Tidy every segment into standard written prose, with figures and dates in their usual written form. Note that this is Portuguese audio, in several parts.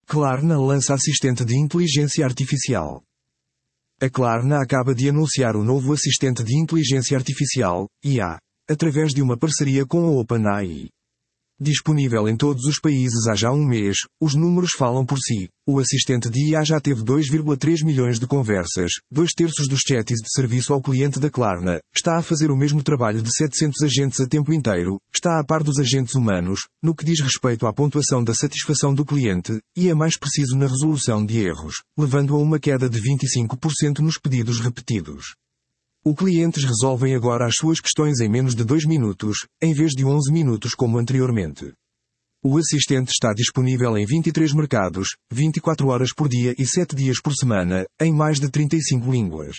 Klarna lança assistente de inteligência artificial. A Klarna acaba de anunciar o novo assistente de inteligência artificial, IA, através de uma parceria com a OpenAI. Disponível em todos os países há já um mês, os números falam por si. O assistente de IA já teve 2,3 milhões de conversas, 2/3 dos chats de serviço ao cliente da Klarna, está a fazer o mesmo trabalho de 700 agentes a tempo inteiro, está a par dos agentes humanos, no que diz respeito à pontuação da satisfação do cliente, e é mais preciso na resolução de erros, levando a uma queda de 25% nos pedidos repetidos. Os clientes resolvem agora as suas questões em menos de 2 minutos, em vez de 11 minutos como anteriormente. O assistente está disponível em 23 mercados, 24 horas por dia e 7 dias por semana, em mais de 35 línguas.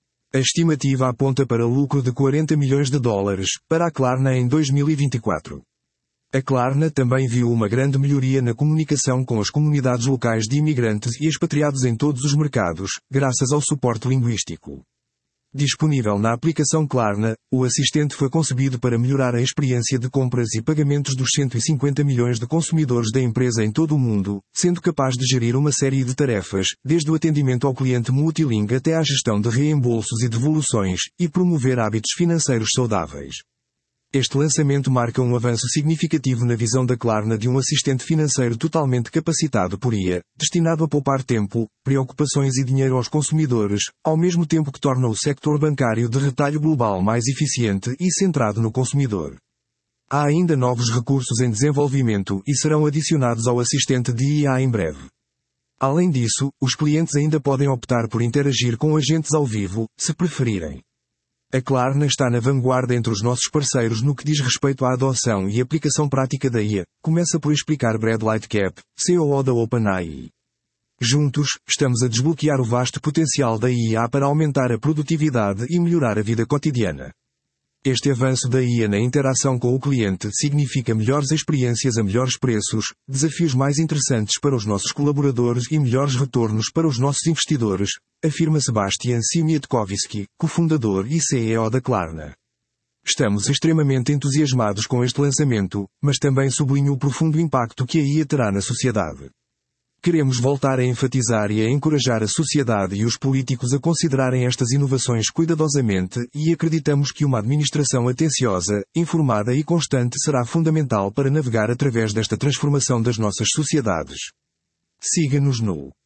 A estimativa aponta para lucro de $40 milhões para a Klarna em 2024. A Klarna também viu uma grande melhoria na comunicação com as comunidades locais de imigrantes e expatriados em todos os mercados, graças ao suporte linguístico. Disponível na aplicação Klarna, o assistente foi concebido para melhorar a experiência de compras e pagamentos dos 150 milhões de consumidores da empresa em todo o mundo, sendo capaz de gerir uma série de tarefas, desde o atendimento ao cliente multilingue até à gestão de reembolsos e devoluções, e promover hábitos financeiros saudáveis. Este lançamento marca um avanço significativo na visão da Klarna de um assistente financeiro totalmente capacitado por IA, destinado a poupar tempo, preocupações e dinheiro aos consumidores, ao mesmo tempo que torna o sector bancário de retalho global mais eficiente e centrado no consumidor. Há ainda novos recursos em desenvolvimento e serão adicionados ao assistente de IA em breve. Além disso, os clientes ainda podem optar por interagir com agentes ao vivo, se preferirem. A Klarna está na vanguarda entre os nossos parceiros no que diz respeito à adoção e aplicação prática da IA, começa por explicar Brad Lightcap, CEO da OpenAI. Juntos, estamos a desbloquear o vasto potencial da IA para aumentar a produtividade e melhorar a vida cotidiana. Este avanço da IA na interação com o cliente significa melhores experiências a melhores preços, desafios mais interessantes para os nossos colaboradores e melhores retornos para os nossos investidores, afirma Sebastian Siemiatkowski, cofundador e CEO da Klarna. Estamos extremamente entusiasmados com este lançamento, mas também sublinho o profundo impacto que a IA terá na sociedade. Queremos voltar a enfatizar e a encorajar a sociedade e os políticos a considerarem estas inovações cuidadosamente e acreditamos que uma administração atenciosa, informada e constante será fundamental para navegar através desta transformação das nossas sociedades. Siga-nos no